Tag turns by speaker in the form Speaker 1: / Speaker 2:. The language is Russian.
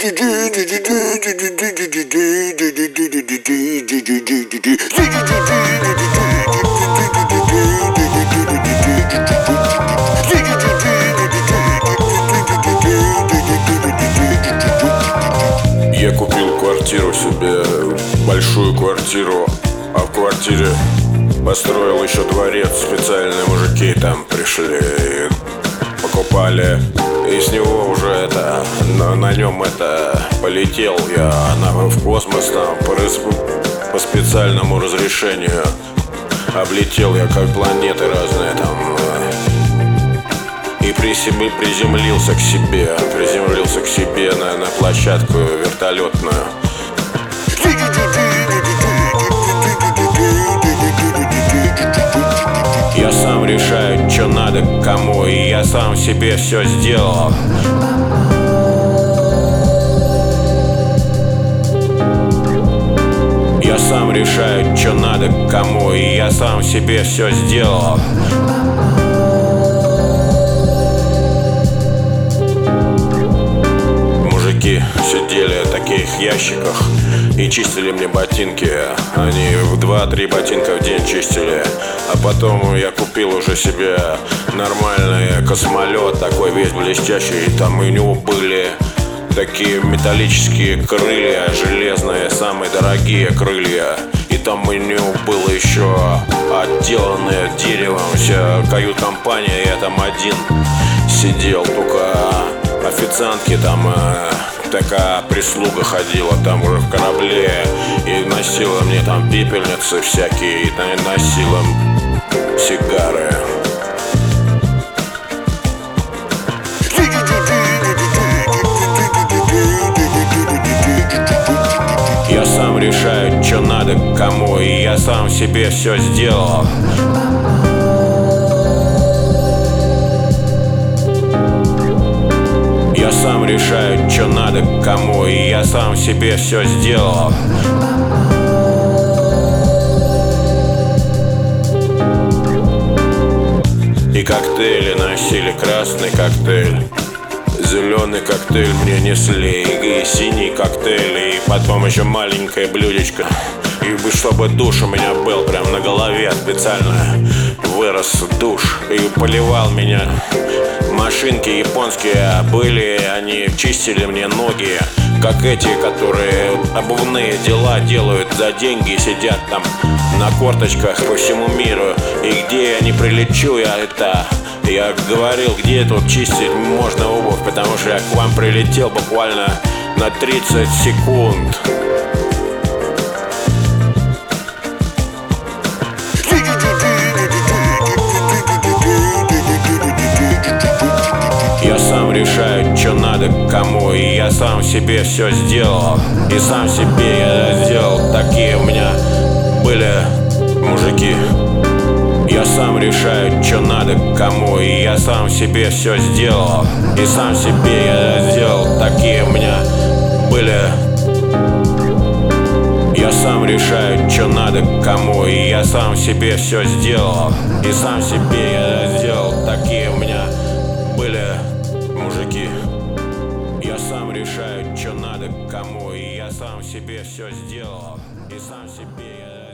Speaker 1: Я купил квартиру себе, большую квартиру, а в квартире построил еще дворец. Специальные мужики там пришли, покупали, и с него уже на нем полетел я в космос там по специальному разрешению. Облетел я как планеты разные там. И приземлился к себе на площадку вертолетную. Я сам решаю, что надо кому, и я сам себе все сделал. Я сам решаю, что надо кому, и я сам себе все сделал. Мужики сидели в таких ящиках и чистили мне ботинки. Они в 2-3 ботинка в день чистили. А потом я купил уже себе нормальный космолет, такой весь блестящий. Там у него были такие металлические крылья, железные, самые дорогие крылья. И там у него было еще отделанное деревом вся кают-компания. Я там один сидел, только официантки там, такая прислуга ходила там уже в корабле и носила мне там пепельницы всякие, и носила сигары. Я сам решаю, что надо кому, и я сам себе все сделал. Я сам решаю, что надо кому, и я сам себе все сделал. И коктейли носили, красный коктейль, зеленый коктейль мне несли, и синий коктейль, и потом еще маленькое блюдечко. И чтобы душ у меня был прям на голове, специально вырос душ и поливал меня. Машинки японские были, они чистили мне ноги, как эти, которые обувные дела делают за деньги, сидят там на корточках по всему миру. И где я не прилечу, я говорил, где тут чистить можно обувь, потому что я к вам прилетел буквально на 30 секунд. Я сам решаю, что надо кому, и я сам себе все сделал. И сам себе я сделал, такие у меня были мужики. Я сам решаю, что надо кому, и я сам себе все сделал. И сам себе я сделал, такие у меня были. Я сам решаю, что надо кому, и я сам себе все сделал. И сам себе я сделал, такие у меня были мужики. Я сам решаю, что надо кому, и я сам себе все сделал. И сам себе я